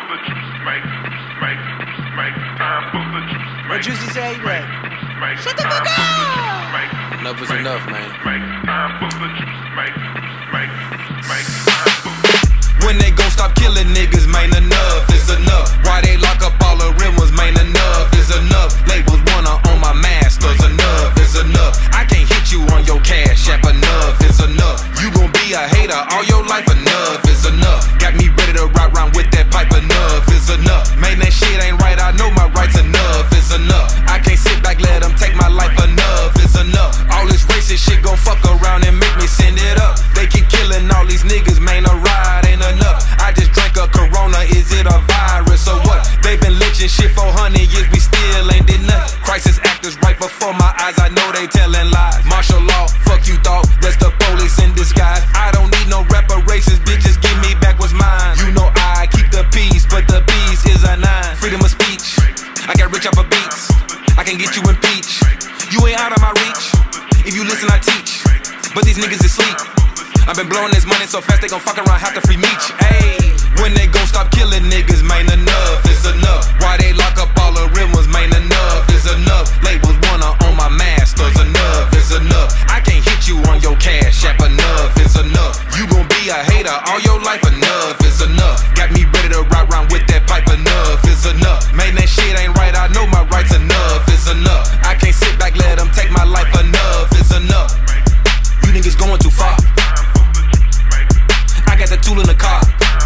What Juicy say, right? Shut the fuck up! Enough is enough, man. When they gon' stop killing niggas, man, enough is enough. Why they lock up all the real ones, man, enough is enough. Labels wanna own my masters, enough is enough. I can't hit you on your cash app, enough is enough. You gon' be a hater all your life, enough is enough. Got me ready to ride round with that pipe, enough is enough. Man, that shit ain't right, I know my rights, enough is enough. I can't sit back, let them take my life, enough is enough. All this racist shit gon' fuck around and make me send it up. They keep killing all these niggas, man, a ride ain't enough. I just drank a Corona, is it a virus or what? They been lynching shit for 100 years, we still ain't did nothing. Crisis actors right before my eyes, I know they telling lies. Martial law, fuck you thought, that's the police in disguise. I don't need no reparations, bitches, give me back what's mine. You know I keep the peace, but the peace is a 9. Freedom of speech, I got rich off of beats. I can get you impeached, you ain't out of my reach. If you listen, I teach, but these niggas is sleep. I've been blowing this money so fast they gon' fuck around, have to free meat. Ayy, when they gon' stop killing niggas, man, enough is enough. Why they lock up all the real ones, man, enough is enough. Labels wanna own my masters, enough is enough. I can't hit you on your cash app, enough is enough. You gon' be a hater all your life, enough is enough. Got me ready to ride round with that pipe, enough is enough. Man, that shit ain't right, I know my rights, enough is enough. I can't sit back, let them take my life, enough is enough. You niggas going too far. I got the tool in the car.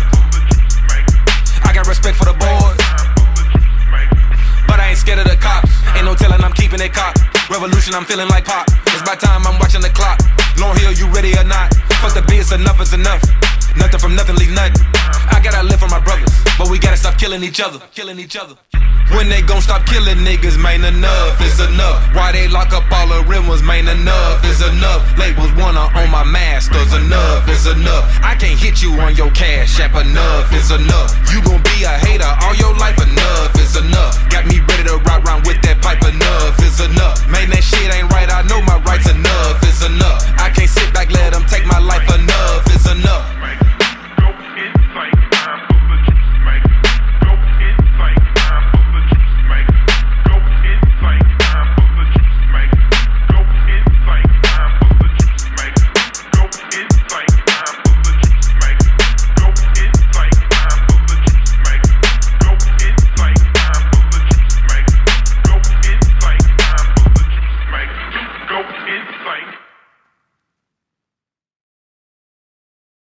I got respect for the boys, but I ain't scared of the cops. Ain't no telling I'm keeping it cop. Revolution, I'm feeling like pop. It's about time, I'm watching the clock. Long Hill, you ready or not? Fuck the biz, enough is enough. Nothing from nothing, leave nothing. I gotta live for my brothers, but we gotta stop killing each other. When they gon' stop killing niggas, man, enough is enough. Why they lock up all the real ones, man, enough is enough. Labels wanna own my masters, enough is enough. I can't hit you on your cash app, enough is enough. You gon' be a hater all your life, enough is enough. Got me ready to ride round with that pipe, enough is enough. Man, that shit ain't right, I know my rights, enough is enough. I can't sit back, let them take my life, enough is enough.